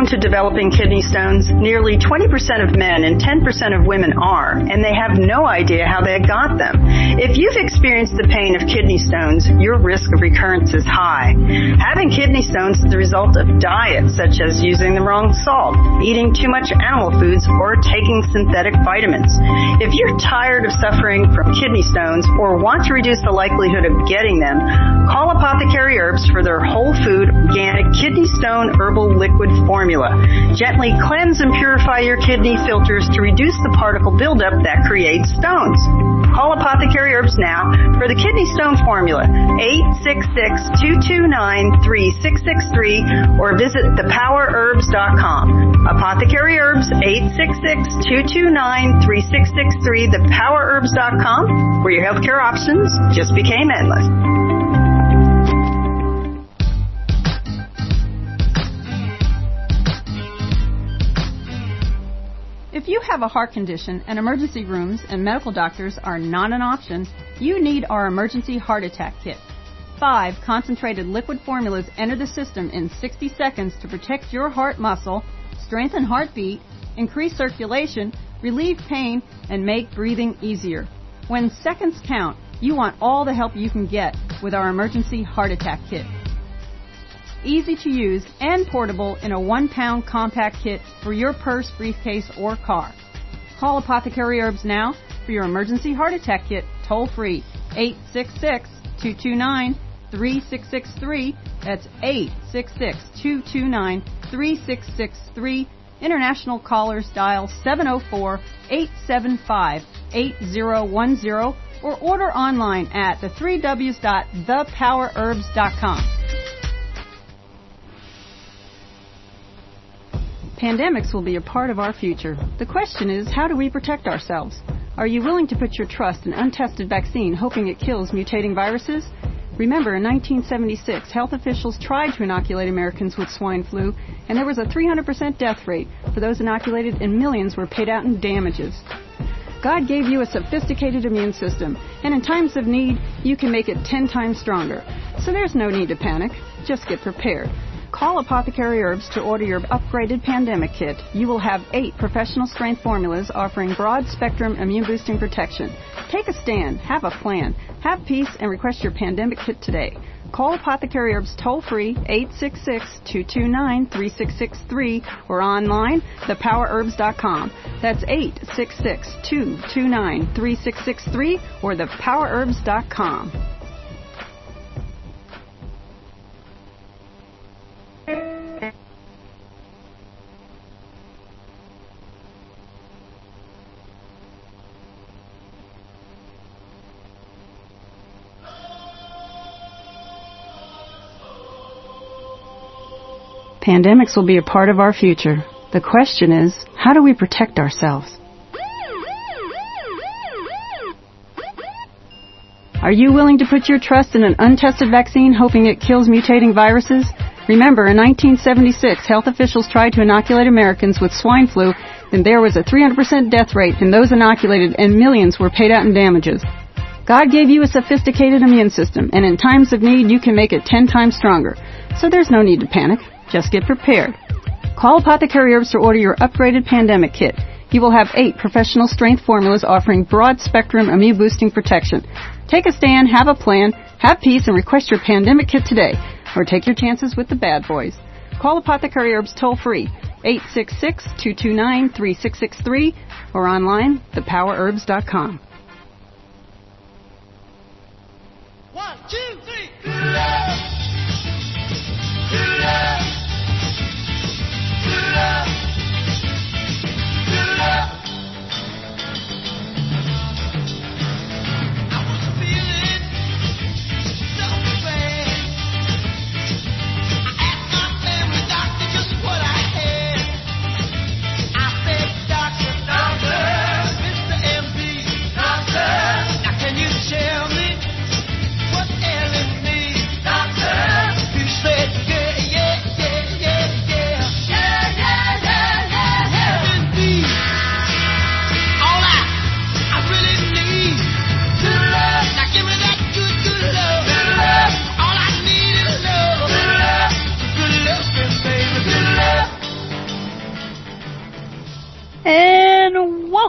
prone to developing kidney stones? Nearly 20% of men and 10% of women are, and they have no idea how they got them. If you've experienced the pain of kidney stones, your risk of recurrence is high. Having kidney stones is the result of diets such as using the wrong salt, eating too much animal foods, or taking synthetic vitamins. If you're tired of suffering from kidney stones or want to reduce the likelihood of getting them, call Apothecary Herbs for their whole food, organic kidney stone herbal liquid formula. Gently cleanse and purify your kidney filters to reduce the particle buildup that creates stones. Call Apothecary Herbs now for the kidney stone formula, 866-229-3663, or visit thepowerherbs.com. Apothecary Herbs, 866-229-3663, thepowerherbs.com, where your healthcare options just became endless. If you have a heart condition and emergency rooms and medical doctors are not an option, you need our Emergency Heart Attack Kit. 5 concentrated liquid formulas enter the system in 60 seconds to protect your heart muscle, strengthen heartbeat, increase circulation, relieve pain, and make breathing easier. When seconds count, you want all the help you can get with our Emergency Heart Attack Kit. Easy to use and portable in a 1-pound compact kit for your purse, briefcase, or car. Call Apothecary Herbs now for your Emergency Heart Attack Kit, toll free, 866-229-3663. That's 866-229-3663. International callers dial 704-875-8010 or order online at the3ws.thepowerherbs.com. Pandemics will be a part of our future. The question is, how do we protect ourselves? Are you willing to put your trust in untested vaccine, hoping it kills mutating viruses? Remember, in 1976, health officials tried to inoculate Americans with swine flu, and there was a 300% death rate for those inoculated, and millions were paid out in damages. God gave you a sophisticated immune system, and in times of need, you can make it 10 times stronger. So there's no need to panic. Just get prepared. Call Apothecary Herbs to order your upgraded pandemic kit. You will have 8 professional strength formulas offering broad spectrum immune boosting protection. Take a stand, have a plan, have peace, and request your pandemic kit today. Call Apothecary Herbs toll free, 866-229-3663, or online, thepowerherbs.com. That's 866-229-3663 or thepowerherbs.com. Pandemics will be a part of our future. The question is, how do we protect ourselves? Are you willing to put your trust in an untested vaccine, hoping it kills mutating viruses? Remember, in 1976, health officials tried to inoculate Americans with swine flu, and there was a 300% death rate in those inoculated, and millions were paid out in damages. God gave you a sophisticated immune system, and in times of need, you can make it 10 times stronger. So there's no need to panic. Just get prepared. Call Apothecary Herbs to order your upgraded pandemic kit. You will have 8 professional strength formulas offering broad spectrum immune boosting protection. Take a stand, have a plan, have peace, and request your pandemic kit today. Or take your chances with the bad boys. Call Apothecary Herbs toll free, 866-229-3663, or online, thepowerherbs.com. 1, 2, 3. Good love. Good love. Good love. Good love. I was feeling so bad. I asked my family doctor just what I had. I said, Doctor, Mr. MD, Doctor, now can you tell me what's ailing me? Doctor.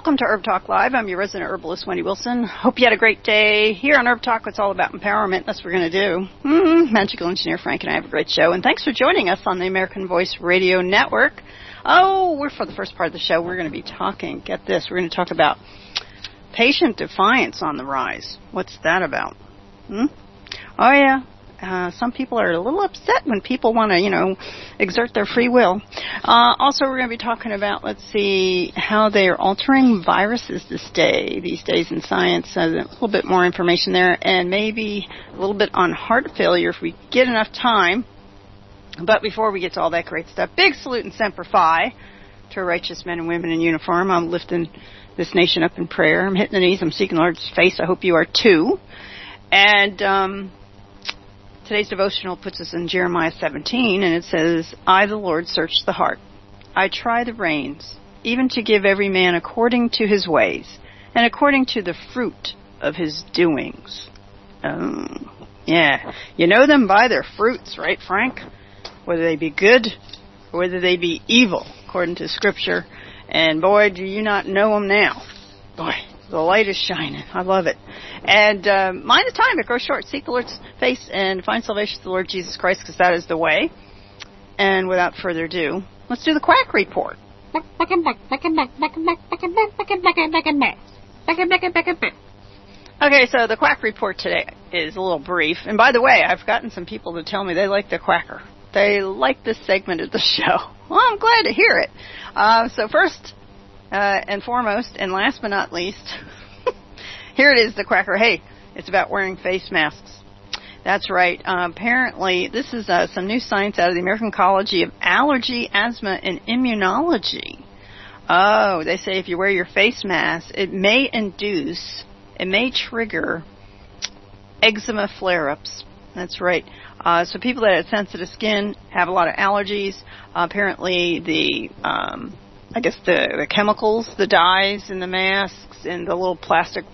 Welcome to Herb Talk Live. I'm your resident herbalist, Wendy Wilson. Hope you had a great day. Here on Herb Talk, it's all about empowerment. That's what we're going to do. Magical engineer Frank and I have a great show. And thanks for joining us on the American Voice Radio Network. For the first part of the show, we're going to be talking, get this, we're going to talk about patient defiance on the rise. What's that about? Oh, yeah. Some people are a little upset when people want to, exert their free will. Also, we're going to be talking about, how they are altering viruses these days in science. A little bit more information there, and maybe a little bit on heart failure if we get enough time. But before we get to all that great stuff, big salute and Semper Fi to our righteous men and women in uniform. I'm lifting this nation up in prayer. I'm hitting the knees. I'm seeking the Lord's face. I hope you are too. And today's devotional puts us in Jeremiah 17, and it says, I, the Lord, search the heart. I try the reins, even to give every man according to his ways, and according to the fruit of his doings. Oh, yeah. You know them by their fruits, right, Frank? Whether they be good or whether they be evil, according to Scripture. And boy, do you not know them now. Boy, the light is shining. I love it. And mind the time. It grows short. Seek the Lord's face and find salvation through the Lord Jesus Christ, because that is the way. And without further ado, let's do the Quack Report. Okay, so the Quack Report today is a little brief. And by the way, I've gotten some people to tell me they like the Quacker. They like this segment of the show. Well, I'm glad to hear it. So first and foremost, and last but not least, here it is, the Quacker. Hey, it's about wearing face masks. That's right. Apparently, this is some new science out of the American College of Allergy, Asthma, and Immunology. Oh, they say if you wear your face mask, it may trigger eczema flare-ups. That's right. So people that have sensitive skin have a lot of allergies. Apparently, the chemicals, the dyes in the masks, and the little plastic,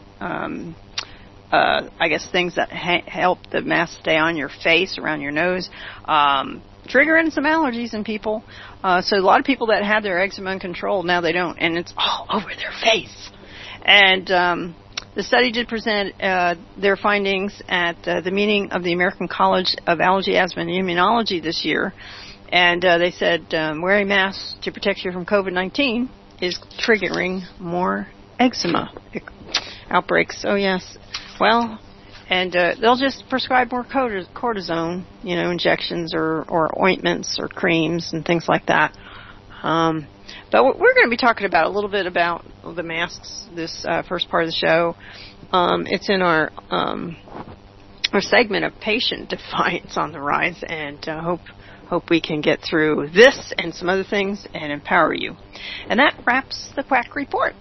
things that help the mask stay on your face, around your nose, triggering some allergies in people. So a lot of people that had their eczema uncontrolled, now they don't, and it's all over their face. And the study did present their findings at the meeting of the American College of Allergy, Asthma, and Immunology this year. And they said wearing masks to protect you from COVID-19 is triggering more eczema outbreaks. Oh, yes. Well, and they'll just prescribe more cortisone, injections or ointments or creams and things like that. But we're going to be talking about a little bit about the masks this first part of the show. It's in our segment of patient defiance on the rise, and hope we can get through this and some other things and empower you. And that wraps the Quack Report.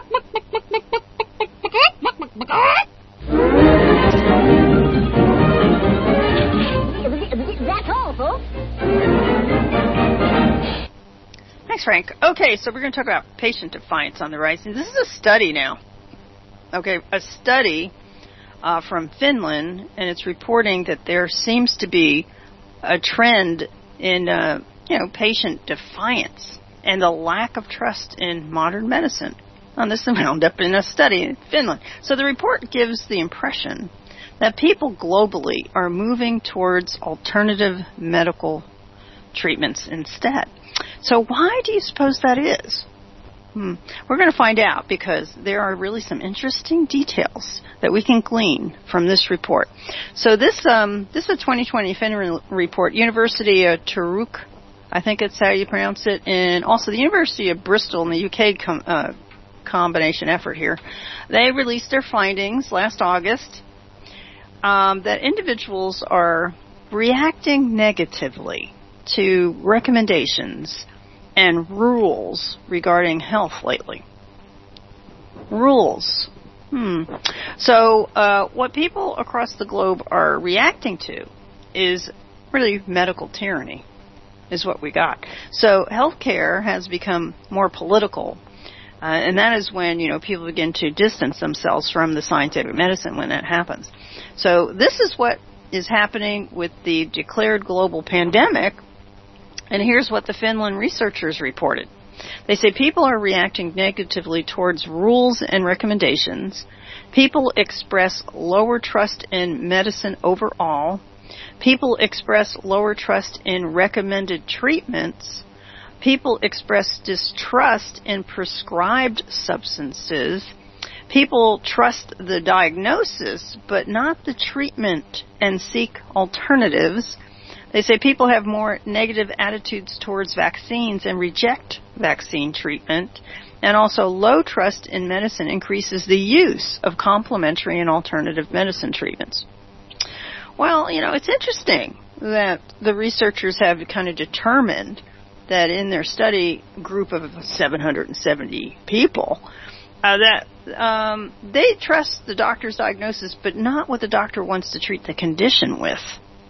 That's all, folks. Thanks, Frank. Okay, so we're going to talk about patient defiance on the rise. And this is a study now. Okay, a study from Finland, and it's reporting that there seems to be a trend in, patient defiance and the lack of trust in modern medicine. And this is wound up in a study in Finland. So the report gives the impression that people globally are moving towards alternative medical treatments instead. So why do you suppose that is? We're going to find out, because there are really some interesting details that we can glean from this report. So this is a 2020 Finland report. University of Turku, I think it's how you pronounce it, and also the University of Bristol in the UK combination effort here. They released their findings last August that individuals are reacting negatively to recommendations and rules regarding health lately. Rules. So what people across the globe are reacting to is really medical tyranny, is what we got. So healthcare has become more political, and that is when, people begin to distance themselves from the scientific medicine when that happens. So this is what is happening with the declared global pandemic. And here's what the Finland researchers reported. They say people are reacting negatively towards rules and recommendations. People express lower trust in medicine overall. People express lower trust in recommended treatments. People express distrust in prescribed substances. People trust the diagnosis, but not the treatment, and seek alternatives. They say people have more negative attitudes towards vaccines and reject vaccine treatment. And also low trust in medicine increases the use of complementary and alternative medicine treatments. Well, it's interesting that the researchers have kind of determined that in their study group of 770 people, that they trust the doctor's diagnosis, but not what the doctor wants to treat the condition with.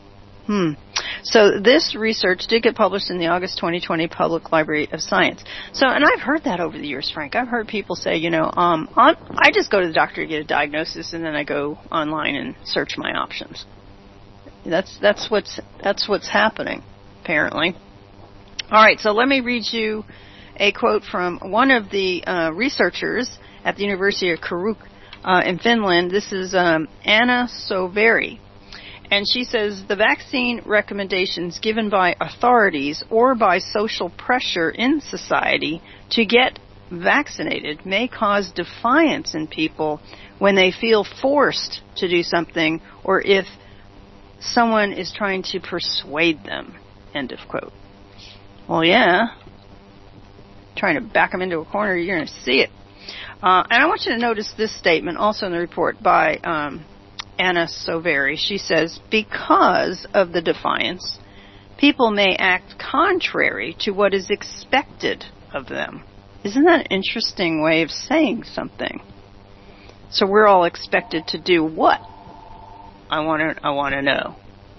So this research did get published in the August 2020 Public Library of Science. So, and I've heard that over the years, Frank. I've heard people say, I just go to the doctor to get a diagnosis, and then I go online and search my options. That's what's happening, apparently. All right, so let me read you a quote from one of the researchers at the University of Turku in Finland. This is Anna Soveri. And she says, the vaccine recommendations given by authorities or by social pressure in society to get vaccinated may cause defiance in people when they feel forced to do something or if someone is trying to persuade them. End of quote. Well, yeah. Trying to back them into a corner, you're going to see it. And I want you to notice this statement also in the report by Anna Soveri. She says, because of the defiance, people may act contrary to what is expected of them. Isn't that an interesting way of saying something? So we're all expected to do what? I want to know.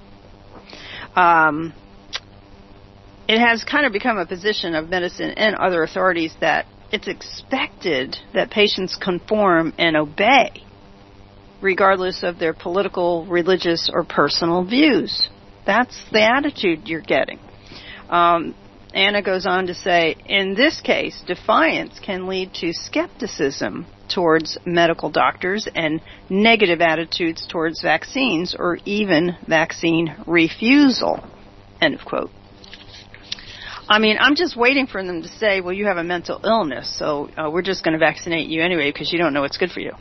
It has kind of become a position of medicine and other authorities that it's expected that patients conform and obey, regardless of their political, religious, or personal views. That's the attitude you're getting. Anna goes on to say, in this case, defiance can lead to skepticism towards medical doctors and negative attitudes towards vaccines or even vaccine refusal. End of quote. I mean, I'm just waiting for them to say, well, you have a mental illness, so we're just going to vaccinate you anyway because you don't know what's good for you.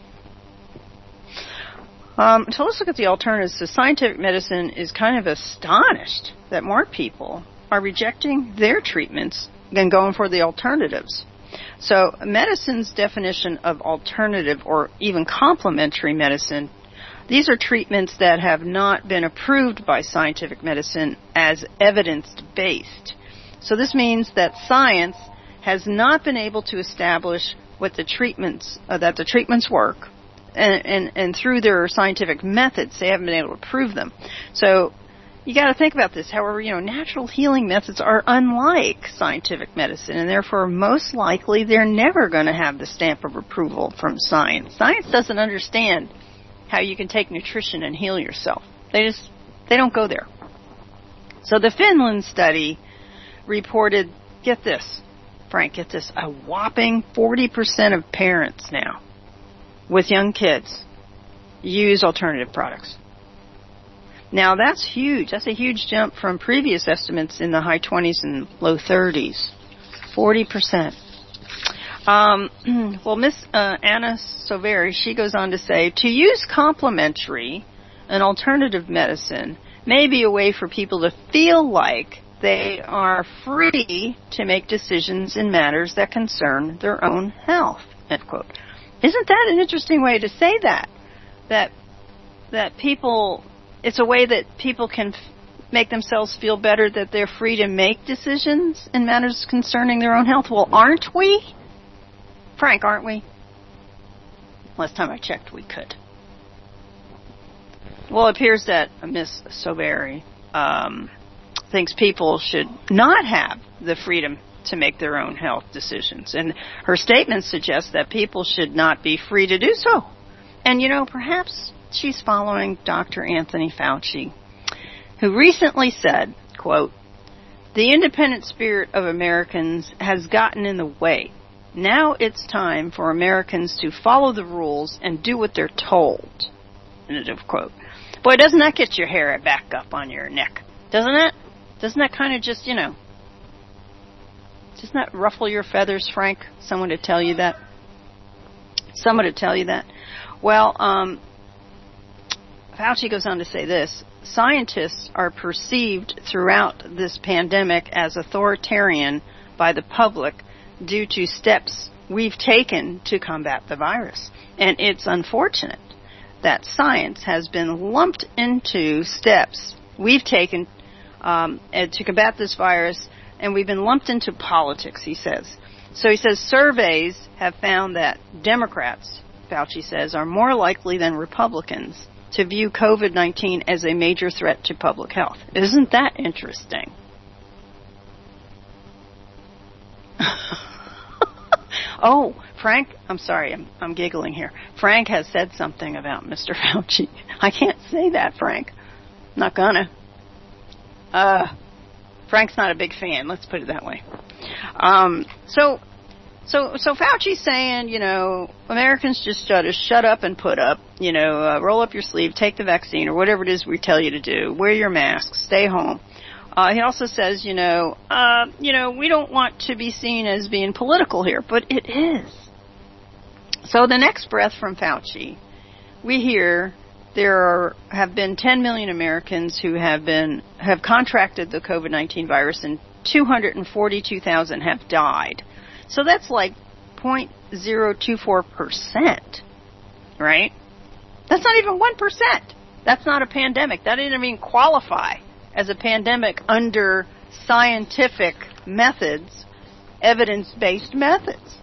So let's look at the alternatives. So scientific medicine is kind of astonished that more people are rejecting their treatments than going for the alternatives. So medicine's definition of alternative or even complementary medicine, these are treatments that have not been approved by scientific medicine as evidence-based. So this means that science has not been able to establish what the treatments that the treatments work, and through their scientific methods, they haven't been able to prove them. So you got to think about this. However, natural healing methods are unlike scientific medicine, and therefore most likely they're never going to have the stamp of approval from science. Science doesn't understand how you can take nutrition and heal yourself. They don't go there. So the Finland study reported, get this, Frank, get this, a whopping 40% of parents now with young kids use alternative products. Now that's huge. That's a huge jump from previous estimates in the high 20s and low 30s. 40%. Well, Miss Anna Soveri, she goes on to say, to use complementary and alternative medicine may be a way for people to feel like they are free to make decisions in matters that concern their own health. End quote. Isn't that an interesting way to say that? That people, it's a way that people can make themselves feel better, that they're free to make decisions in matters concerning their own health. Well, aren't we? Frank, aren't we? Last time I checked, we could. Well, it appears that Miss Soveri thinks people should not have the freedom to make their own health decisions. And her statement suggests that people should not be free to do so. And, perhaps she's following Dr. Anthony Fauci, who recently said, quote, The independent spirit of Americans has gotten in the way. Now it's time for Americans to follow the rules and do what they're told. End of quote. Boy, doesn't that get your hair back up on your neck? Doesn't it? Doesn't that kind of just, doesn't that ruffle your feathers, Frank? Someone to tell you that? Someone to tell you that? Well, Fauci goes on to say this. Scientists are perceived throughout this pandemic as authoritarian by the public due to steps we've taken to combat the virus. And it's unfortunate that science has been lumped into steps we've taken to combat this virus, and we've been lumped into politics, he says. So he says surveys have found that Democrats, Fauci says, are more likely than Republicans to view COVID-19 as a major threat to public health. Isn't that interesting? Oh, Frank, I'm sorry, I'm giggling here. Frank has said something about Mr. Fauci. I can't say that, Frank. Not gonna. Frank's not a big fan, let's put it that way. So Fauci's saying, Americans just ought to shut up and put up, roll up your sleeve, take the vaccine, or whatever it is we tell you to do. Wear your mask, stay home. He also says, we don't want to be seen as being political here, but it is. So the next breath from Fauci, we hear there have been 10 million Americans who have contracted the COVID-19 virus, and 242,000 have died. So that's like 0.024%, right? That's not even 1%. That's not a pandemic. That didn't even qualify as a pandemic under scientific methods, evidence-based methods.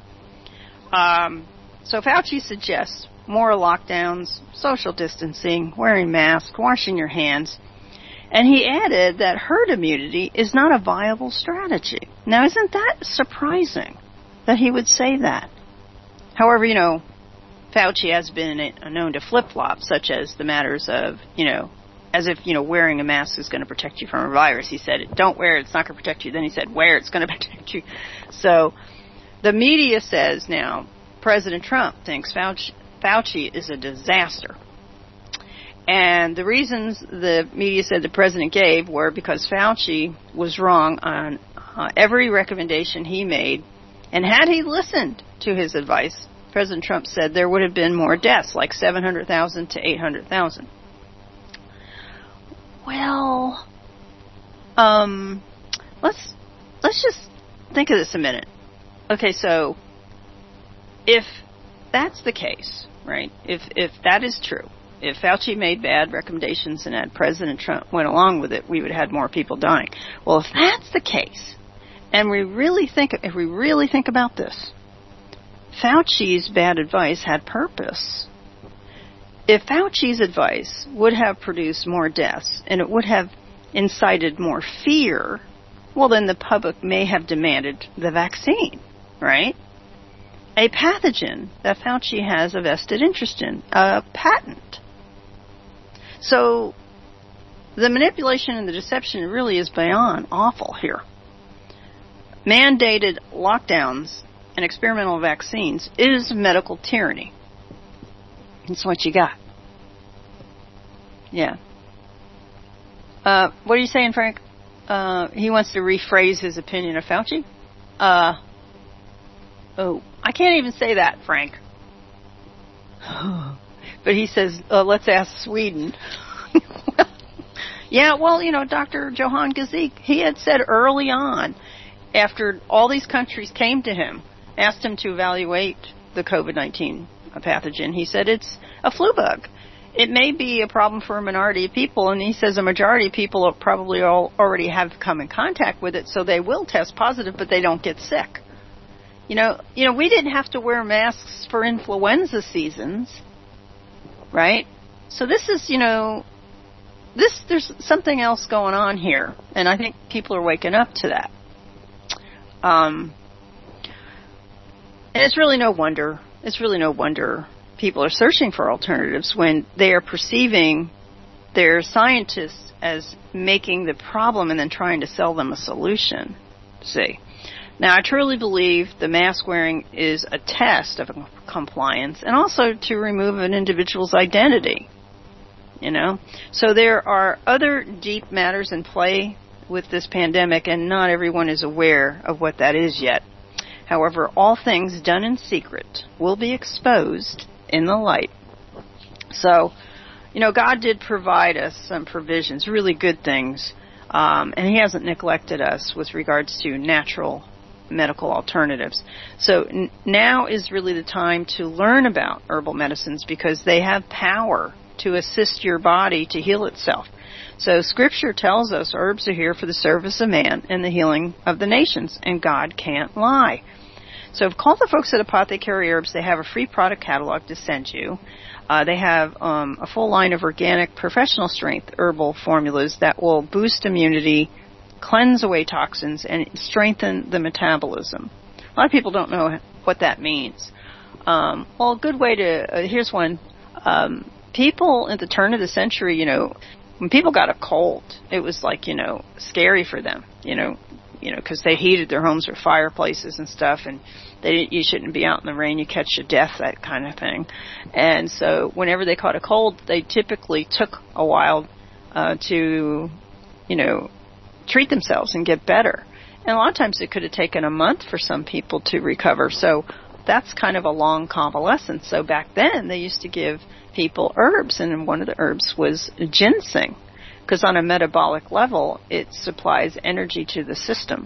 So Fauci suggests more lockdowns, social distancing, wearing masks, washing your hands. And he added that herd immunity is not a viable strategy. Now, isn't that surprising that he would say that? However, Fauci has been known to flip-flop, such as the matters of, as if, wearing a mask is going to protect you from a virus. He said, don't wear it, it's not going to protect you. Then he said, wear it, it's going to protect you. So the media says now President Trump thinks Fauci is a disaster. And the reasons the media said the president gave were because Fauci was wrong on every recommendation he made. And had he listened to his advice, President Trump said there would have been more deaths, like 700,000 to 800,000. Well, let's just think of this a minute. Okay, so if that's the case, right? If that is true, if Fauci made bad recommendations and had President Trump went along with it, we would have had more people dying. Well, if that's the case, and if we really think about this, Fauci's bad advice had purpose. If Fauci's advice would have produced more deaths and it would have incited more fear, well, then the public may have demanded the vaccine, right? A pathogen that Fauci has a vested interest in, a patent. So the manipulation and the deception really is beyond awful here. Mandated lockdowns and experimental vaccines is medical tyranny. That's what you got. Yeah. What are you saying, Frank? He wants to rephrase his opinion of Fauci? Oh, I can't even say that, Frank. But he says, let's ask Sweden. Yeah, well, Dr. Johan Gazik, he had said early on, after all these countries came to him, asked him to evaluate the COVID-19 pathogen, he said it's a flu bug. It may be a problem for a minority of people, and he says a majority of people are probably already have come in contact with it, so they will test positive, but they don't get sick. We didn't have to wear masks for influenza seasons, right? So this is, there's something else going on here, and I think people are waking up to that. And it's really no wonder people are searching for alternatives when they are perceiving their scientists as making the problem and then trying to sell them a solution. See? Now, I truly believe the mask wearing is a test of compliance and also to remove an individual's identity. So there are other deep matters in play with this pandemic, and not everyone is aware of what that is yet. However, all things done in secret will be exposed in the light. So, God did provide us some provisions, really good things, and He hasn't neglected us with regards to natural medical alternatives. So now is really the time to learn about herbal medicines because they have power to assist your body to heal itself. So Scripture tells us herbs are here for the service of man and the healing of the nations, and God can't lie. So call the folks at Apothecary Herbs. They have a free product catalog to send you. They have a full line of organic, professional strength herbal formulas that will boost immunity, cleanse away toxins, and strengthen the metabolism. A lot of people don't know what that means. Well, a good way to, here's one. People at the turn of the century, when people got a cold, it was like, scary for them, because they heated their homes with fireplaces and stuff, and you shouldn't be out in the rain, you catch your death, that kind of thing. And so whenever they caught a cold, they typically took a while to, treat themselves and get better. And a lot of times it could have taken a month for some people to recover. So that's kind of a long convalescence. So back then they used to give people herbs, and one of the herbs was ginseng, because on a metabolic level it supplies energy to the system.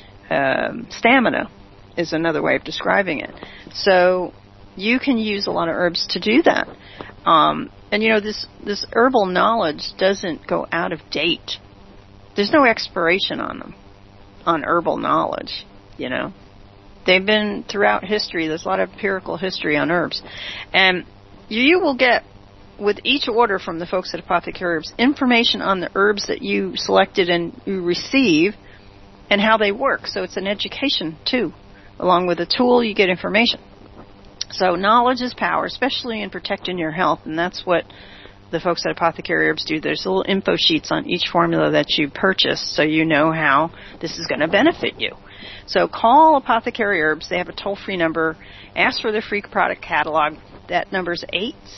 Stamina is another way of describing it. So you can use a lot of herbs to do that. And this herbal knowledge doesn't go out of date. There's no expiration on them, on herbal knowledge, They've been throughout history. There's a lot of empirical history on herbs. And you will get, with each order from the folks at Apothecary Herbs, information on the herbs that you selected and you receive and how they work. So it's an education, too. Along with a tool, you get information. So knowledge is power, especially in protecting your health, and that's what the folks at Apothecary Herbs do. There's little info sheets on each formula that you purchase so you know how this is going to benefit you. So call Apothecary Herbs. They have a toll-free number. Ask for their free product catalog. That number is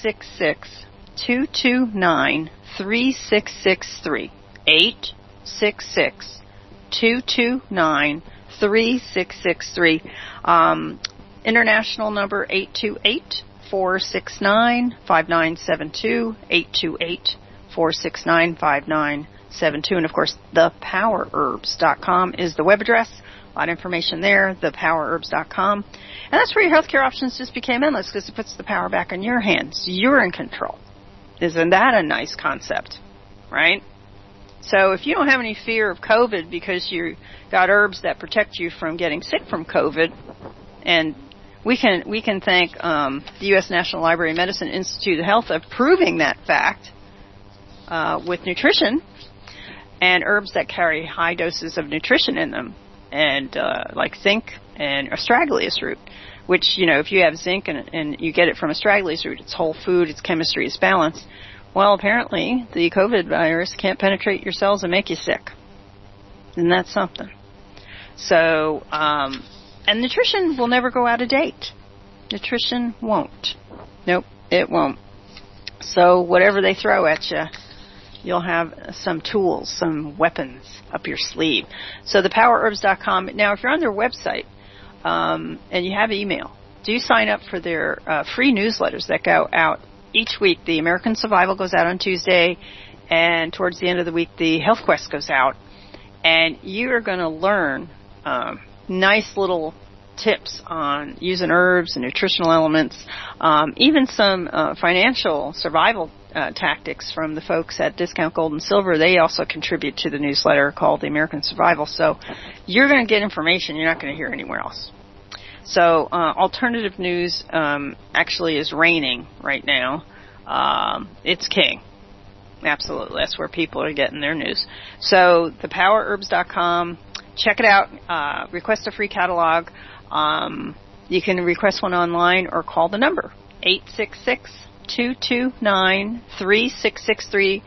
866-229-3663. 866-229-3663. International number 828-469-5972, 828-469-5972. And, of course, thepowerherbs.com is the web address. A lot of information there, thepowerherbs.com. And that's where your healthcare options just became endless because it puts the power back in your hands. You're in control. Isn't that a nice concept, right? So if you don't have any fear of COVID because you got herbs that protect you from getting sick from COVID, and we can thank the U.S. National Library of Medicine Institute of Health of proving that fact with nutrition and herbs that carry high doses of nutrition in them, and like zinc and astragalus root, which, if you have zinc and you get it from astragalus root, it's whole food, its chemistry is balanced. Well, apparently the COVID virus can't penetrate your cells and make you sick. And that's something. So, and nutrition will never go out of date. Nutrition won't. Nope, it won't. So whatever they throw at you, you'll have some tools, some weapons up your sleeve. So thepowerherbs.com. Now, if you're on their website and you have email, do sign up for their free newsletters that go out each week. The American Survival goes out on Tuesday, and towards the end of the week, the Health Quest goes out. And you are going to learn nice little tips on using herbs and nutritional elements, even some financial survival tactics from the folks at Discount Gold and Silver. They also contribute to the newsletter called The American Survival. So you're going to get information you're not going to hear anywhere else. So alternative news actually is reigning right now. It's king. Absolutely. That's where people are getting their news. So thepowerherbs.com. Check it out. Request a free catalog. You can request one online or call the number, 866-229-3663.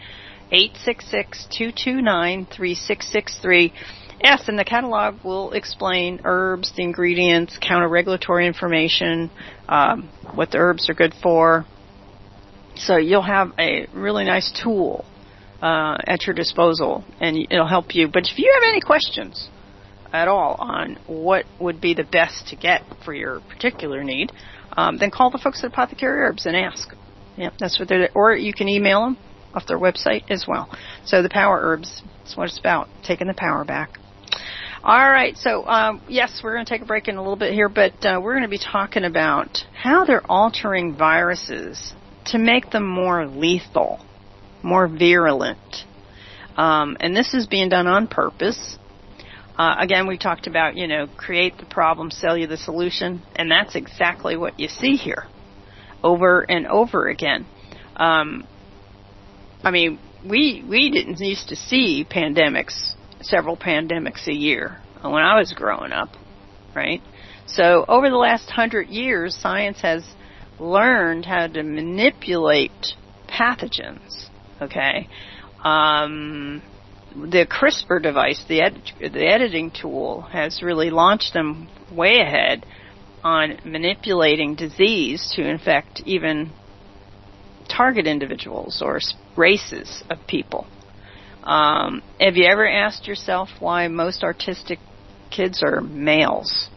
866-229-3663. Yes, and the catalog will explain herbs, the ingredients, counter-regulatory information, what the herbs are good for. So you'll have a really nice tool at your disposal, and it'll help you. But if you have any questions at all on what would be the best to get for your particular need, then call the folks at Apothecary Herbs and ask. Yeah, that's what they're. Or you can email them off their website as well. So the Power Herbs, that's what it's about, taking the power back. All right, so yes, we're going to take a break in a little bit here, but we're going to be talking about how they're altering viruses to make them more lethal, more virulent. And this is being done on purpose. Again, we talked about, create the problem, sell you the solution, and that's exactly what you see here over and over again. We didn't used to see several pandemics a year when I was growing up, right? So over the last 100 years, science has learned how to manipulate pathogens, okay? The CRISPR device, the editing tool, has really launched them way ahead on manipulating disease to infect even target individuals or races of people. Have you ever asked yourself why most autistic kids are males?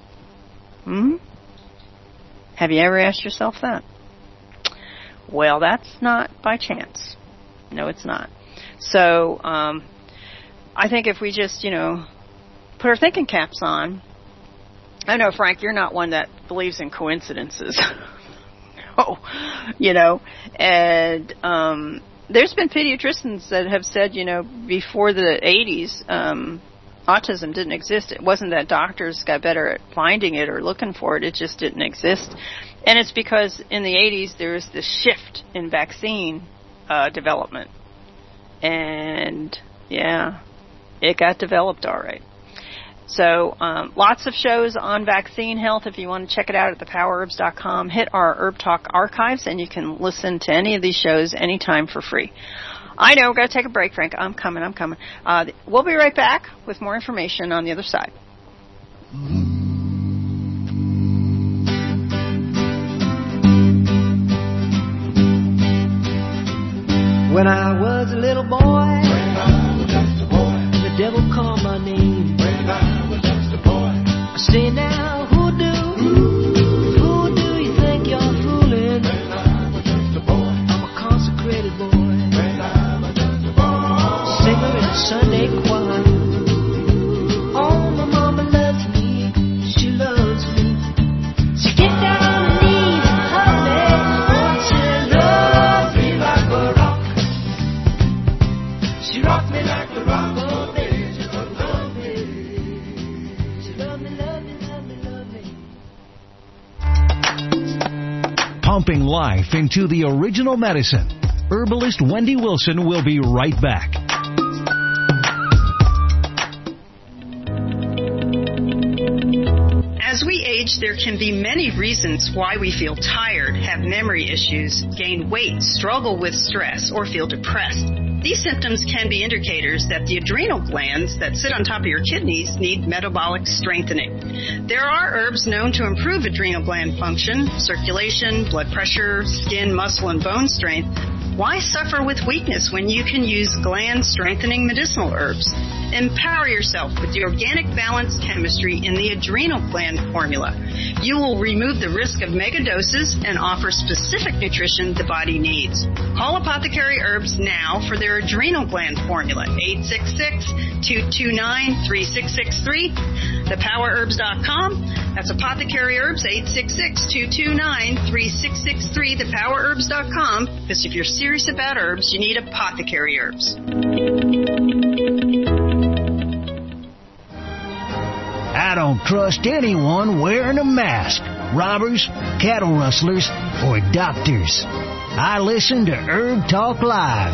Have you ever asked yourself that? Well, that's not by chance. No, it's not. So, I think if we just, put our thinking caps on. I know, Frank, you're not one that believes in coincidences. And there's been pediatricians that have said, before the 80s, autism didn't exist. It wasn't that doctors got better at finding it or looking for it. It just didn't exist. And it's because in the 80s there was this shift in vaccine development. And, yeah, it got developed all right. So lots of shows on vaccine health. If you want to check it out at thepowerherbs.com, hit our Herb Talk archives, and you can listen to any of these shows anytime for free. I know, we're going to take a break, Frank. I'm coming. We'll be right back with more information on the other side. When I was a little boy, the devil called my name. I say now, who do you think you're fooling? I'm a consecrated boy, singer in a Sunday choir. Oh, my mama loves me, she loves me. She get down on her knees and hug me. Oh, she loves me like a rock. She rocked me like a rock, oh baby, she loved me. She loved me, loved me, loved me, loved me. Pumping life into the original medicine. Herbalist Wendy Wilson will be right back. As we age, there can be many reasons why we feel tired, have memory issues, gain weight, struggle with stress, or feel depressed. These symptoms can be indicators that the adrenal glands that sit on top of your kidneys need metabolic strengthening. There are herbs known to improve adrenal gland function, circulation, blood pressure, skin, muscle, and bone strength. Why suffer with weakness when you can use gland-strengthening medicinal herbs? Empower yourself with the organic balanced chemistry in the adrenal gland formula. You will remove the risk of mega doses and offer specific nutrition the body needs. Call Apothecary Herbs now for their adrenal gland formula, 866-229-3663, thepowerherbs.com. That's Apothecary Herbs, 866-229-3663, thepowerherbs.com. Because if you're serious about herbs, you need Apothecary Herbs. I don't trust anyone wearing a mask. Robbers, cattle rustlers, or doctors. I listen to Herb Talk Live.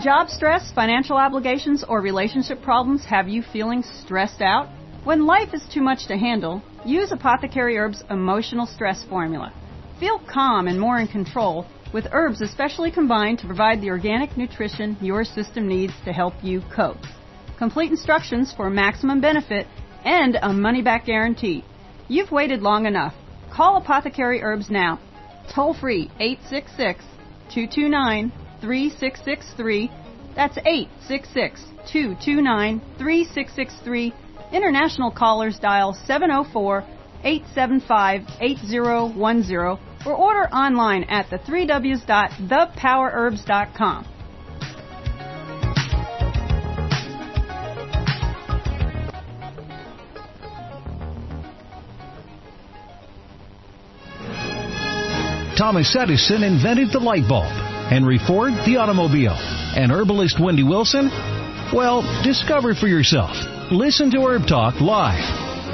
job stress, financial obligations, or relationship problems have you feeling stressed out? When life is too much to handle, use Apothecary Herbs Emotional Stress Formula. Feel calm and more in control with herbs especially combined to provide the organic nutrition your system needs to help you cope. Complete instructions for maximum benefit and a money-back guarantee. You've waited long enough. Call Apothecary Herbs now. Toll free 866-229-3663. That's 866-229-3663. International callers dial 704-875-8010 or order online at the3ws.thepowerherbs.com. Thomas Edison invented the light bulb, Henry Ford the automobile, and herbalist Wendy Wilson? Well, discover for yourself. Listen to Herb Talk live.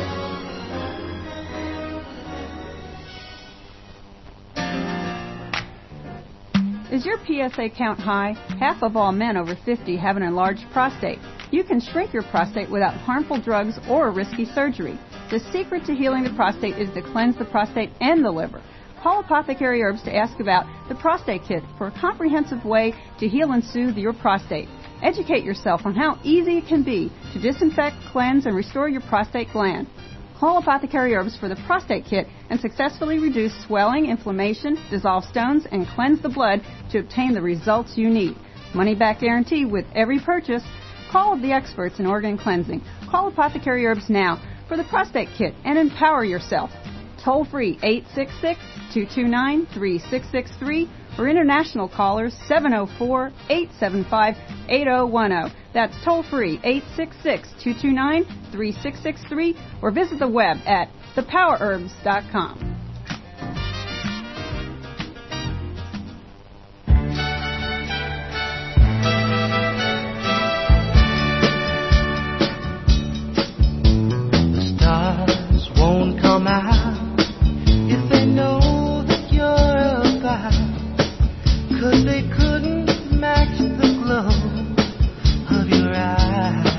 Is your PSA count high? Half of all men over 50 have an enlarged prostate. You can shrink your prostate without harmful drugs or risky surgery. The secret to healing the prostate is to cleanse the prostate and the liver. Call Apothecary Herbs to ask about the Prostate Kit for a comprehensive way to heal and soothe your prostate. Educate yourself on how easy it can be to disinfect, cleanse, and restore your prostate gland. Call Apothecary Herbs for the Prostate Kit and successfully reduce swelling, inflammation, dissolve stones, and cleanse the blood to obtain the results you need. Money-back guarantee with every purchase. Call the experts in organ cleansing. Call Apothecary Herbs now for the Prostate Kit and empower yourself. Toll free 866-229-3663 or international callers 704-875-8010. That's toll free 866-229-3663 or visit the web at thepowerherbs.com. The stars won't come out if they know that you're about, 'cause they couldn't match the glow of your eyes.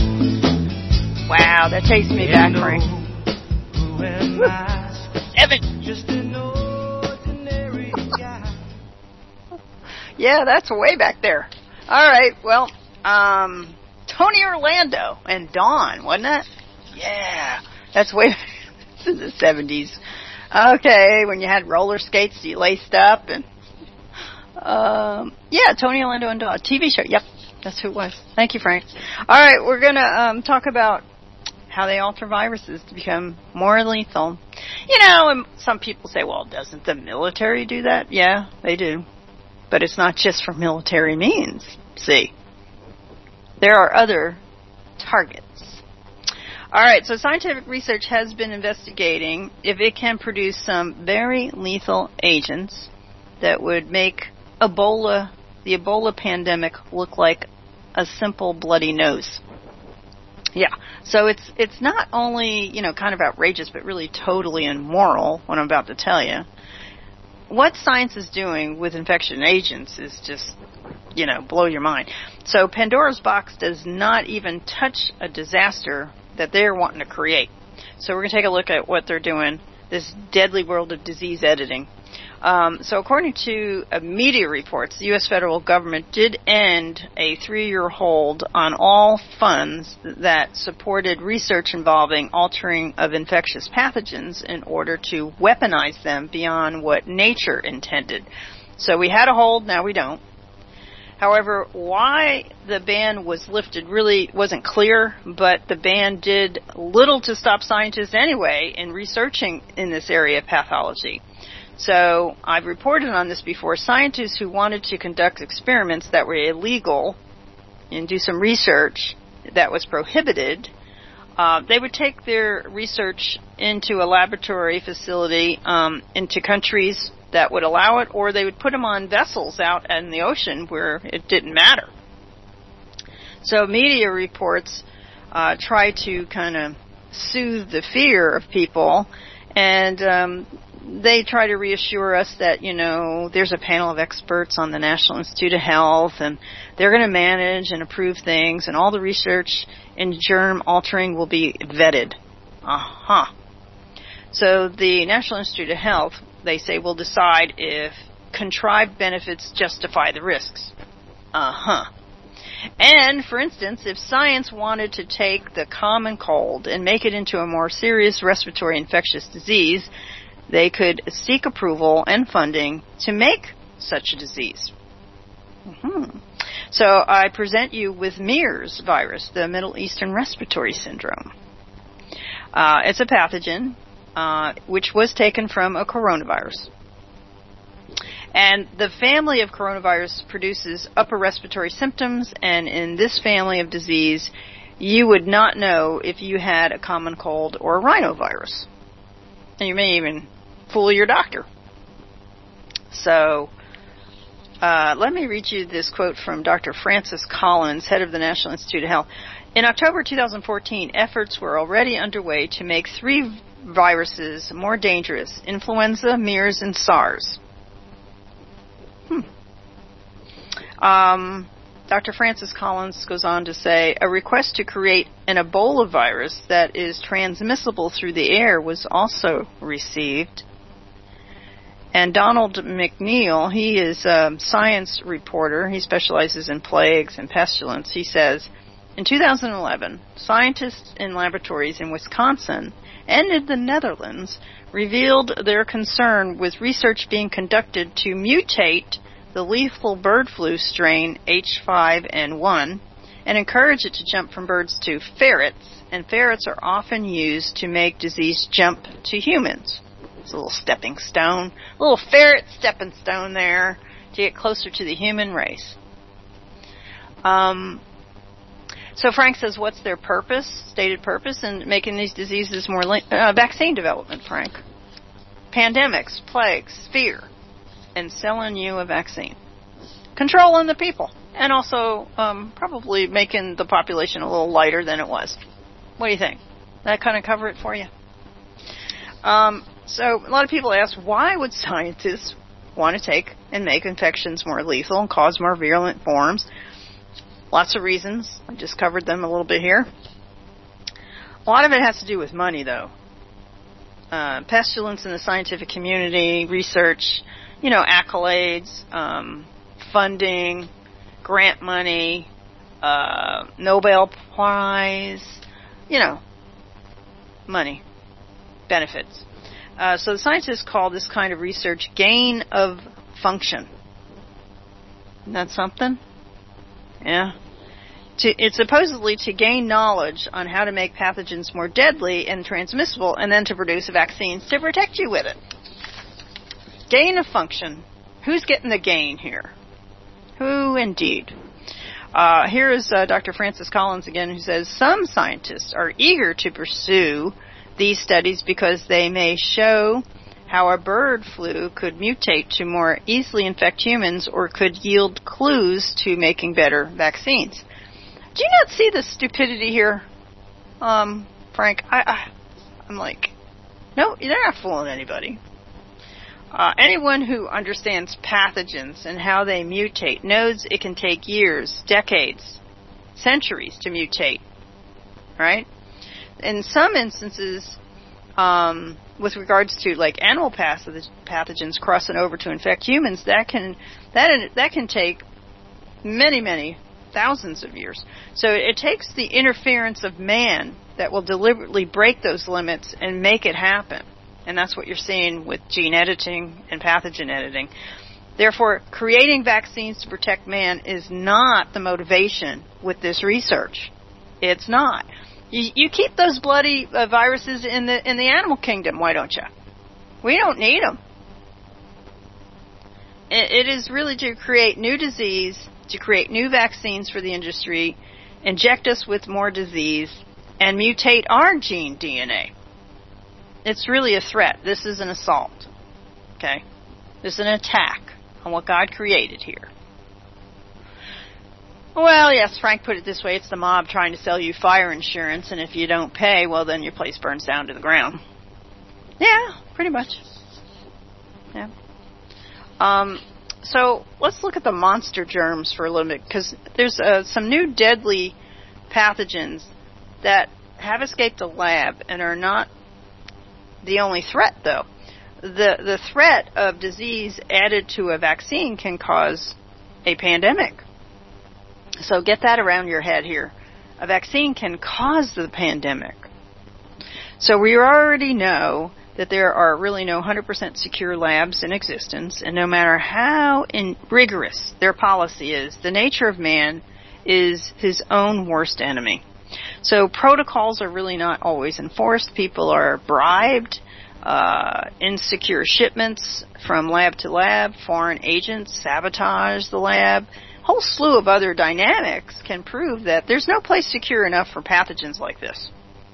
Wow, that takes me back, Frank. Who am I? Evan. Just an ordinary guy. Yeah, that's way back there. All right, well, Tony Orlando and Dawn, wasn't it? Yeah, that's way this is the 70s. Okay, when you had roller skates, you laced up, and yeah, Tony Orlando and Dawn, TV show. Yep, that's who it was. Thank you, Frank. All right, we're gonna talk about how they alter viruses to become more lethal. You know, and some people say, well, doesn't the military do that? Yeah, they do. But it's not just for military means. See, there are other targets. All right, so scientific research has been investigating if it can produce some very lethal agents that would make the Ebola pandemic look like a simple bloody nose. Yeah, so it's not only, you know, kind of outrageous, but really totally immoral, what I'm about to tell you. What science is doing with infection agents is just, you know, blow your mind. So Pandora's box does not even touch a disaster that they're wanting to create. So we're going to take a look at what they're doing, this deadly world of disease editing. So according to media reports, the U.S. federal government did end a 3-year hold on all funds that supported research involving altering of infectious pathogens in order to weaponize them beyond what nature intended. So we had a hold, now we don't. However, why the ban was lifted really wasn't clear, but the ban did little to stop scientists anyway in researching in this area of pathology. So I've reported on this before. Scientists who wanted to conduct experiments that were illegal and do some research that was prohibited, they would take their research into a laboratory facility into countries that would allow it, or they would put them on vessels out in the ocean where it didn't matter. So media reports try to kind of soothe the fear of people, and they try to reassure us that, there's a panel of experts on the National Institute of Health, and they're going to manage and approve things, and all the research in germ altering will be vetted. So the National Institute of Health, they say, will decide if contrived benefits justify the risks. And, for instance, if science wanted to take the common cold and make it into a more serious respiratory infectious disease, they could seek approval and funding to make such a disease. So I present you with MERS virus, the Middle Eastern Respiratory Syndrome. It's a pathogen which was taken from a coronavirus. And the family of coronavirus produces upper respiratory symptoms, and in this family of disease, you would not know if you had a common cold or a rhinovirus. And you may even fool your doctor. So, let me read you this quote from Dr. Francis Collins, head of the National Institute of Health. In October 2014, efforts were already underway to make 3 viruses more dangerous: influenza, MERS, and SARS. Dr. Francis Collins goes on to say, a request to create an Ebola virus that is transmissible through the air was also received. And Donald McNeil, he is a science reporter. He specializes in plagues and pestilence. He says, in 2011, scientists in laboratories in Wisconsin and in the Netherlands revealed their concern with research being conducted to mutate the lethal bird flu strain H5N1 and encourage it to jump from birds to ferrets, and ferrets are often used to make disease jump to humans. It's a little stepping stone, a little ferret stepping stone there to get closer to the human race. So Frank says, what's their purpose, stated purpose, in making these diseases more vaccine development, Frank? Pandemics, plagues, fear, and selling you a vaccine. Controlling the people. And also probably making the population a little lighter than it was. What do you think? That kind of cover it for you? So a lot of people ask, why would scientists want to take and make infections more lethal and cause more virulent forms? Lots of reasons. I just covered them a little bit here. A lot of it has to do with money, though. Pestilence in the scientific community, research, accolades, funding, grant money, Nobel Prize, money, benefits. So the scientists call this kind of research gain of function. Isn't that something? Yeah. It's supposedly to gain knowledge on how to make pathogens more deadly and transmissible, and then to produce vaccines to protect you with it. Gain of function. Who's getting the gain here? Who indeed? Here is Dr. Francis Collins again, who says, some scientists are eager to pursue these studies because they may show how a bird flu could mutate to more easily infect humans or could yield clues to making better vaccines. Do you not see the stupidity here, Frank? I'm like, no, they're not fooling anybody. Anyone who understands pathogens and how they mutate knows it can take years, decades, centuries to mutate, right? In some instances, with regards to like animal pathogens crossing over to infect humans, that can take many thousands of years. So it takes the interference of man that will deliberately break those limits and make it happen. And that's what you're seeing with gene editing and pathogen editing. Therefore, creating vaccines to protect man is not the motivation with this research. It's not. You keep those bloody viruses in the animal kingdom, why don't you? We don't need them. It is really to create new disease, to create new vaccines for the industry, inject us with more disease, and mutate our gene DNA. It's really a threat. This is an assault. Okay? This is an attack on what God created here. Well, yes, Frank put it this way. It's the mob trying to sell you fire insurance, and if you don't pay, well, then your place burns down to the ground. Yeah, pretty much. Yeah. So let's look at the monster germs for a little bit, because there's some new deadly pathogens that have escaped the lab and are not the only threat, though. The threat of disease added to a vaccine can cause a pandemic. So get that around your head here. A vaccine can cause the pandemic. So we already know that there are really no 100% secure labs in existence, and no matter how rigorous their policy is, the nature of man is his own worst enemy. So protocols are really not always enforced. People are bribed, insecure shipments from lab to lab, foreign agents sabotage the lab. A whole slew of other dynamics can prove that there's no place secure enough for pathogens like this.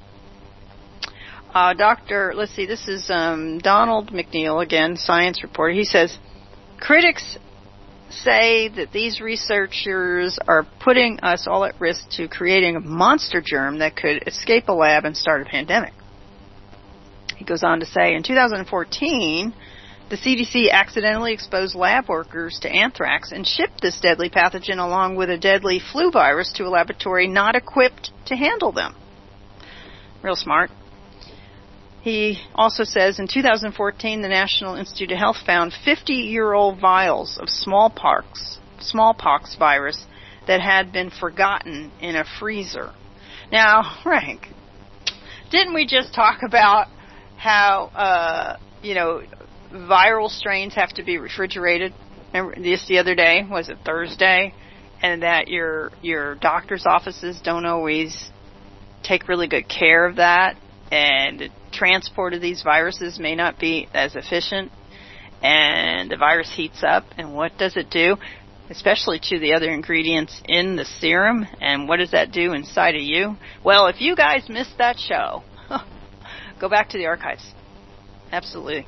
This is Donald McNeil, again, science reporter. He says, critics say that these researchers are putting us all at risk to creating a monster germ that could escape a lab and start a pandemic. He goes on to say, in 2014, the CDC accidentally exposed lab workers to anthrax and shipped this deadly pathogen along with a deadly flu virus to a laboratory not equipped to handle them. Real smart. He also says in 2014, the National Institute of Health found 50-year-old vials of smallpox virus that had been forgotten in a freezer. Now, Frank, didn't we just talk about how, viral strains have to be refrigerated? Remember this the other day? Was it Thursday? And that your doctor's offices don't always take really good care of that, and the transport of these viruses may not be as efficient, and the virus heats up, and what does it do? Especially to the other ingredients in the serum, and what does that do inside of you? Well, if you guys missed that show, go back to the archives. Absolutely.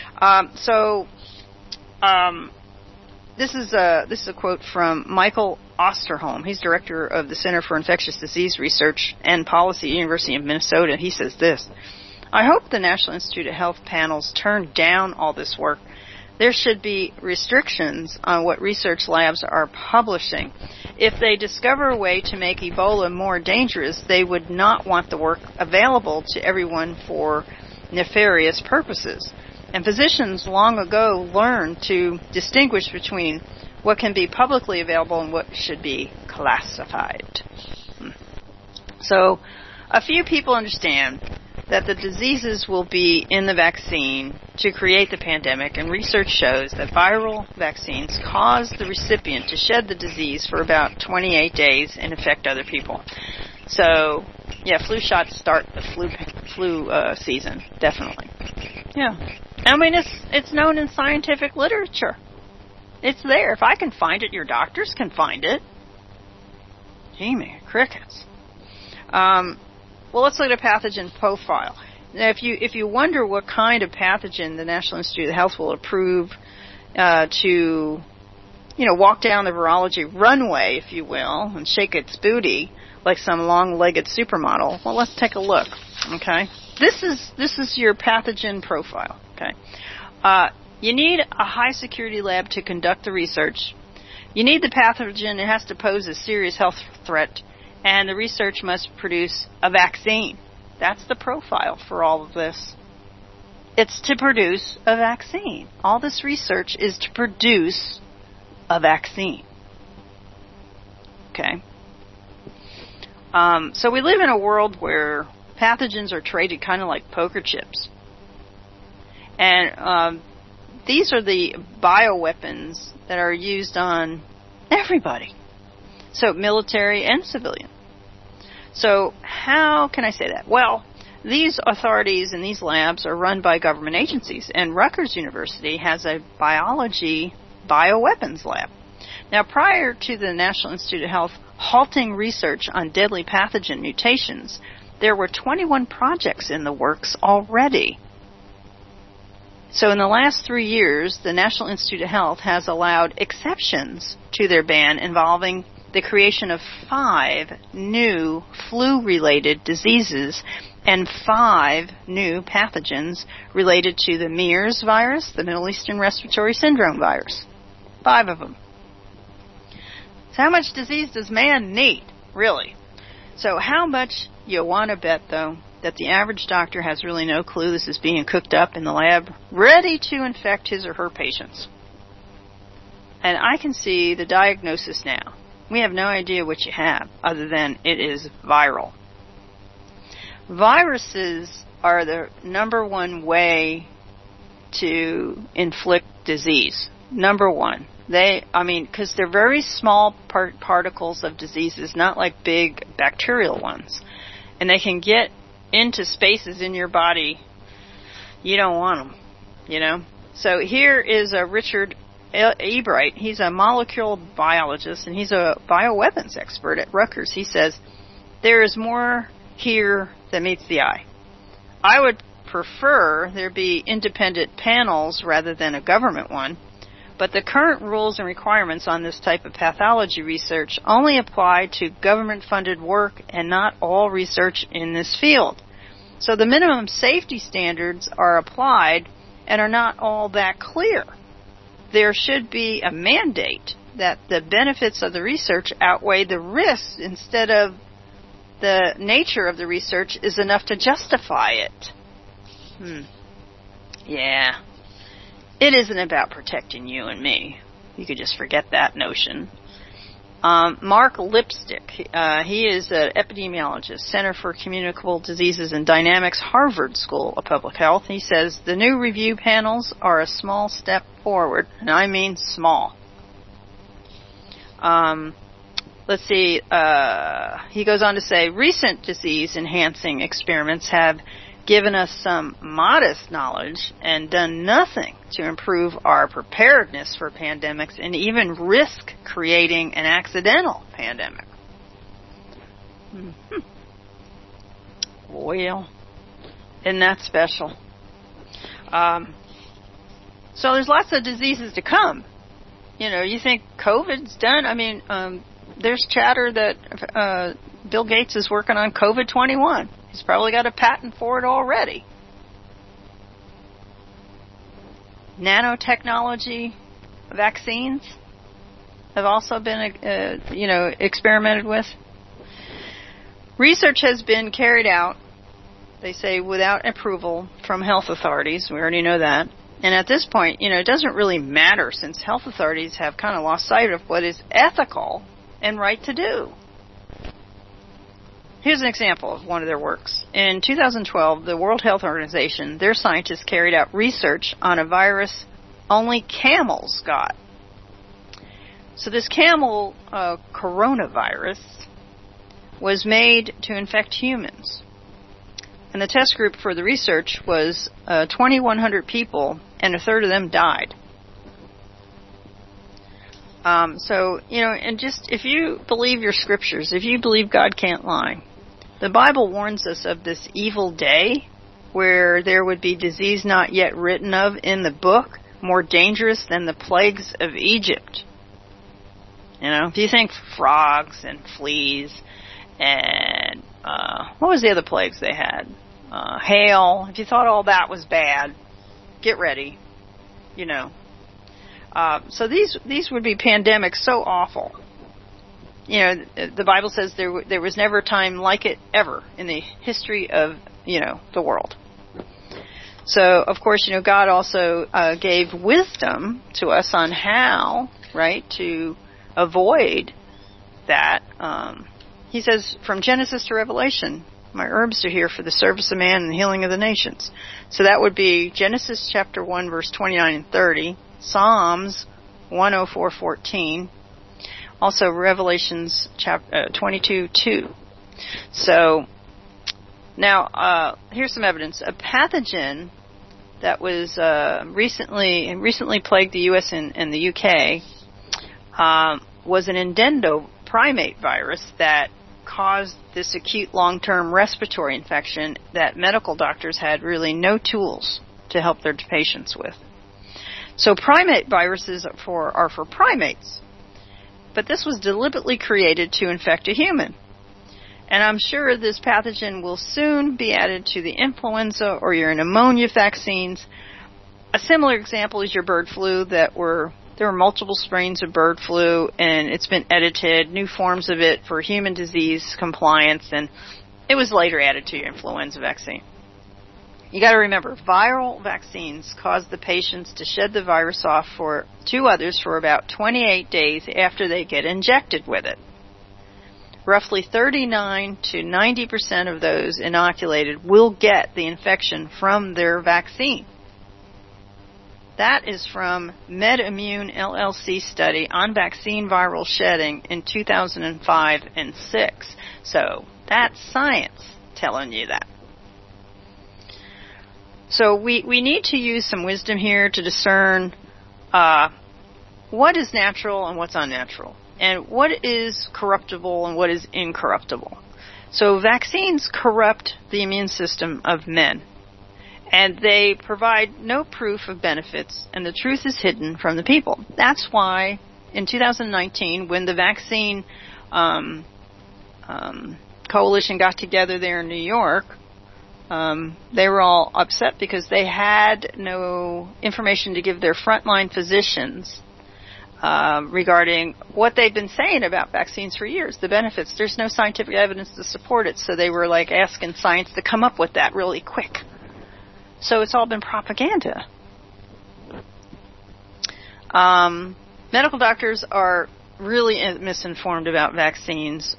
This is a quote from Michael Osterholm. He's director of the Center for Infectious Disease Research and Policy at the University of Minnesota. He says this: I hope the National Institute of Health panels turn down all this work. There should be restrictions on what research labs are publishing. If they discover a way to make Ebola more dangerous, they would not want the work available to everyone for nefarious purposes. And physicians long ago learned to distinguish between what can be publicly available and what should be classified. So, a few people understand that the diseases will be in the vaccine to create the pandemic, and research shows that viral vaccines cause the recipient to shed the disease for about 28 days and infect other people. So, yeah, flu shots start the flu season, definitely. Yeah. I mean, it's known in scientific literature. It's there. If I can find it, your doctors can find it. Gee, man, crickets. Well, let's look at a pathogen profile. Now, if you wonder what kind of pathogen the National Institute of Health will approve to, walk down the virology runway, if you will, and shake its booty like some long-legged supermodel, well, let's take a look. Okay, this is your pathogen profile. Okay, you need a high-security lab to conduct the research. You need the pathogen. It has to pose a serious health threat, and the research must produce a vaccine. That's the profile for all of this. It's to produce a vaccine. All this research is to produce a vaccine. Okay. So we live in a world where pathogens are traded kind of like poker chips. And these are the bioweapons that are used on everybody. So military and civilian. So how can I say that? Well, these authorities and these labs are run by government agencies, and Rutgers University has a biology bioweapons lab. Now, prior to the National Institute of Health halting research on deadly pathogen mutations, there were 21 projects in the works already. So in the last 3 years, the National Institute of Health has allowed exceptions to their ban involving the creation of 5 new flu-related diseases and 5 new pathogens related to the MERS virus, the Middle Eastern Respiratory Syndrome virus. 5 of them. So how much disease does man need, really? So how much you want to bet, though, that the average doctor has really no clue this is being cooked up in the lab, ready to infect his or her patients? And I can see the diagnosis now. We have no idea what you have, other than it is viral. Viruses are the number one way to inflict disease. Number one. Because they're very small particles of diseases, not like big bacterial ones. And they can get into spaces in your body you don't want them, So here is Richard Ebright. He's a molecular biologist, and he's a bioweapons expert at Rutgers. He says, there is more here than meets the eye. I would prefer there be independent panels rather than a government one, but the current rules and requirements on this type of pathology research only apply to government-funded work and not all research in this field. So the minimum safety standards are applied and are not all that clear. There should be a mandate that the benefits of the research outweigh the risks instead of the nature of the research is enough to justify it. Yeah. It isn't about protecting you and me. You could just forget that notion. Mark Lipstick, he is an epidemiologist, Center for Communicable Diseases and Dynamics, Harvard School of Public Health. He says the new review panels are a small step forward, and I mean small. Let's see, he goes on to say, recent disease-enhancing experiments have given us some modest knowledge and done nothing to improve our preparedness for pandemics and even risk creating an accidental pandemic. Well, isn't that special? So there's lots of diseases to come. You think COVID's done? There's chatter that Bill Gates is working on COVID-21. He's probably got a patent for it already. Nanotechnology vaccines have also been, experimented with. Research has been carried out, they say, without approval from health authorities. We already know that. And at this point, it doesn't really matter since health authorities have kind of lost sight of what is ethical and right to do. Here's an example of one of their works. In 2012, the World Health Organization, their scientists carried out research on a virus only camels got. So this camel coronavirus was made to infect humans. And the test group for the research was 2,100 people, and a third of them died. And just if you believe your scriptures, if you believe God can't lie, the Bible warns us of this evil day where there would be disease not yet written of in the book, more dangerous than the plagues of Egypt. If you think frogs and fleas and what was the other plagues they had? Hail. If you thought all that was bad, get ready. So these would be pandemics so awful. The Bible says there was never a time like it ever in the history of, the world. So, of course, God also gave wisdom to us on how, right, to avoid that. He says, from Genesis to Revelation, my herbs are here for the service of man and the healing of the nations. So that would be Genesis chapter 1, verse 29 and 30, Psalms 104:14, also Revelations chapter 22:2. So now here's some evidence. A pathogen that was recently plagued the U.S. and the U.K. Was an endoprimate virus that caused this acute long-term respiratory infection that medical doctors had really no tools to help their patients with. So primate viruses are for primates. But this was deliberately created to infect a human. And I'm sure this pathogen will soon be added to the influenza or your pneumonia vaccines. A similar example is your bird flu there were multiple strains of bird flu, and it's been edited, new forms of it for human disease compliance, and it was later added to your influenza vaccine. You got to remember, viral vaccines cause the patients to shed the virus off to others for about 28 days after they get injected with it. Roughly 39 to 90% of those inoculated will get the infection from their vaccine. That is from MedImmune LLC study on vaccine viral shedding in 2005 and 6. So that's science telling you that. So we need to use some wisdom here to discern what is natural and what's unnatural, and what is corruptible and what is incorruptible. So vaccines corrupt the immune system of men, and they provide no proof of benefits, and the truth is hidden from the people. That's why in 2019, when the vaccine coalition got together there in New York, they were all upset because they had no information to give their frontline physicians regarding what they've been saying about vaccines for years, the benefits. There's no scientific evidence to support it, so they were like asking science to come up with that really quick. So it's all been propaganda. Medical doctors are really misinformed about vaccines,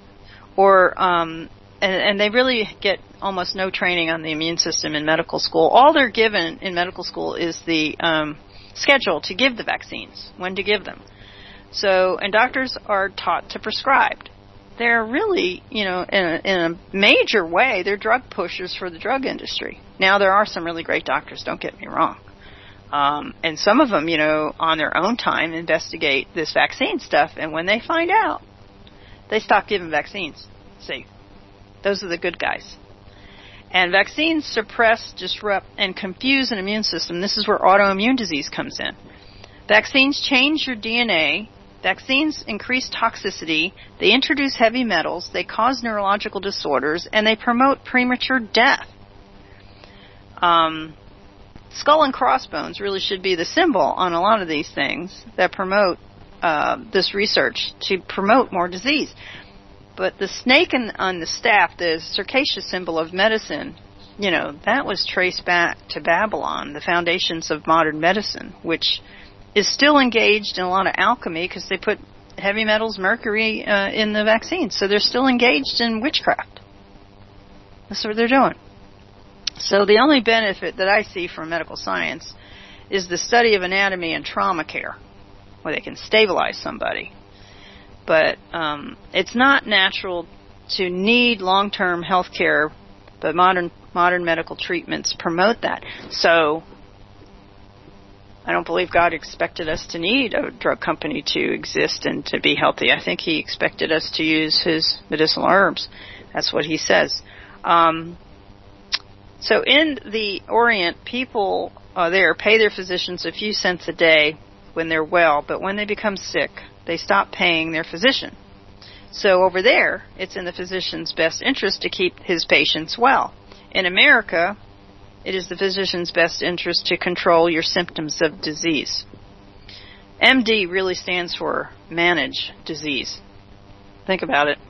and they really get almost no training on the immune system in medical school. All they're given in medical school is the schedule to give the vaccines, when to give them. So, and doctors are taught to prescribe. They're really, in a major way, they're drug pushers for the drug industry. Now, there are some really great doctors, don't get me wrong. And some of them, on their own time investigate this vaccine stuff, and when they find out, they stop giving vaccines. See, those are the good guys. And vaccines suppress, disrupt, and confuse an immune system. This is where autoimmune disease comes in. Vaccines change your DNA. Vaccines increase toxicity. They introduce heavy metals. They cause neurological disorders, and they promote premature death. Skull and crossbones really should be the symbol on a lot of these things that promote this research to promote more disease. But the snake on the staff, the circassian symbol of medicine, that was traced back to Babylon, the foundations of modern medicine, which is still engaged in a lot of alchemy because they put heavy metals, mercury, in the vaccines. So they're still engaged in witchcraft. That's what they're doing. So the only benefit that I see from medical science is the study of anatomy and trauma care, where they can stabilize somebody. But it's not natural to need long-term health care, but modern medical treatments promote that. So I don't believe God expected us to need a drug company to exist and to be healthy. I think He expected us to use His medicinal herbs. That's what He says. So in the Orient, people there pay their physicians a few cents a day when they're well, but when they become sick, they stop paying their physician. So over there, it's in the physician's best interest to keep his patients well. In America, it is the physician's best interest to control your symptoms of disease. MD really stands for manage disease. Think about it.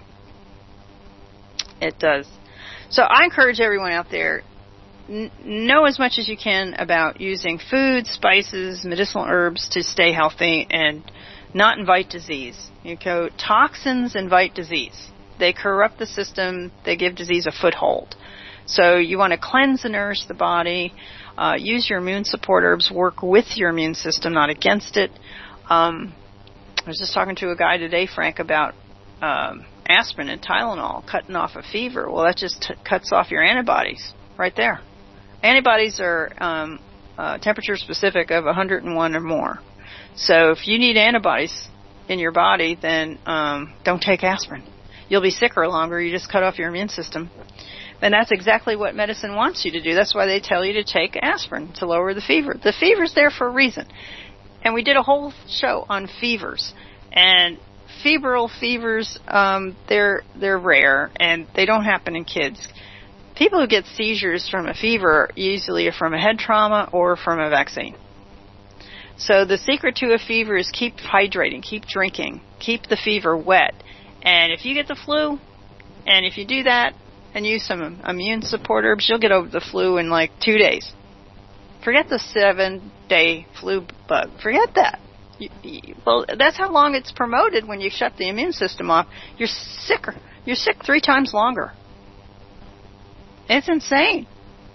It does. So I encourage everyone out there, know as much as you can about using food, spices, medicinal herbs to stay healthy and not invite disease. Toxins invite disease. They corrupt the system. They give disease a foothold. So you want to cleanse and nourish the body. Use your immune support herbs. Work with your immune system, not against it. I was just talking to a guy today, Frank, about aspirin and Tylenol cutting off a fever. Well, that just cuts off your antibodies right there. Antibodies are temperature specific of 101 or more. So if you need antibodies in your body, then don't take aspirin. You'll be sicker longer. You just cut off your immune system. And that's exactly what medicine wants you to do. That's why they tell you to take aspirin, to lower the fever. The fever's there for a reason. And we did a whole show on fevers. And febrile fevers, they're rare, and they don't happen in kids. People who get seizures from a fever usually are from a head trauma or from a vaccine. So the secret to a fever is keep hydrating, keep drinking, keep the fever wet. And if you get the flu, and if you do that and use some immune support herbs, you'll get over the flu in like 2 days. Forget the 7-day flu bug. Forget that. Well, that's how long it's promoted when you shut the immune system off. You're sicker. You're sick 3 times longer. It's insane.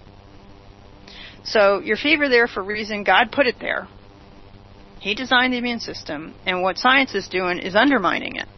So your fever there for a reason. God put it there. He designed the immune system, and what science is doing is undermining it.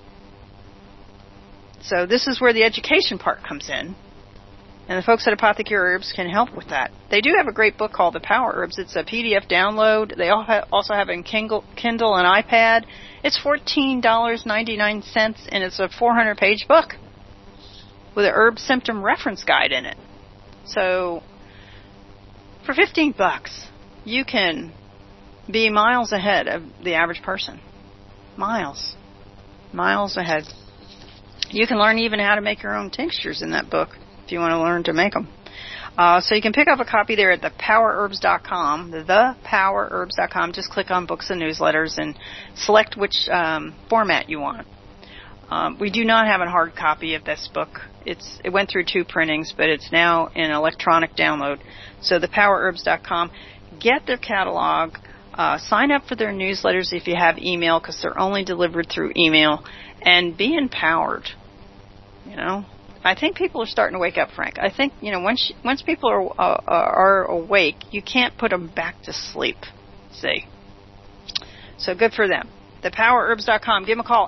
So this is where the education part comes in, and the folks at Apothecary Herbs can help with that. They do have a great book called The Power Herbs. It's a PDF download. They also have it in Kindle and iPad. It's $14.99, and it's a 400-page book with an herb symptom reference guide in it. So for $15, you can be miles ahead of the average person. Miles ahead. You can learn even how to make your own tinctures in that book if you want to learn to make them. So you can pick up a copy there at thepowerherbs.com, thepowerherbs.com. Just click on books and newsletters and select which format you want. We do not have a hard copy of this book. It went through 2 printings, but it's now in electronic download. So thepowerherbs.com. Get their catalog. Sign up for their newsletters if you have email, because they're only delivered through email. And be empowered. You know, I think people are starting to wake up, Frank. I think, you know, once people are awake, you can't put them back to sleep. See? So good for them. Thepowerherbs.com. Give them a call,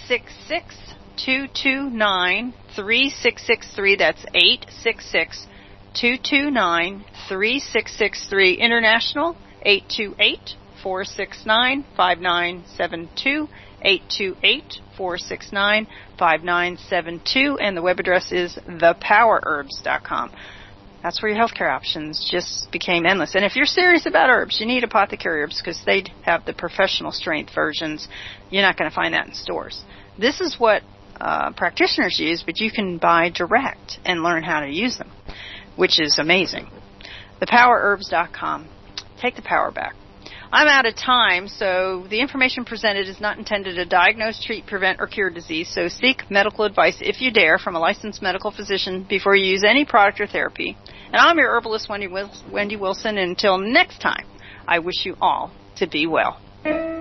866-229-3663. That's 866-229-3663. International, 828-469-5972. 828-469-5972, and the web address is thepowerherbs.com. That's where your healthcare options just became endless. And if you're serious about herbs, you need Apothecary Herbs, because they have the professional strength versions. You're not going to find that in stores. This is what practitioners use, but you can buy direct and learn how to use them, which is amazing. Thepowerherbs.com. Take the power back. I'm out of time, so the information presented is not intended to diagnose, treat, prevent, or cure disease, so seek medical advice, if you dare, from a licensed medical physician before you use any product or therapy. And I'm your herbalist, Wendy Wilson, and until next time, I wish you all to be well.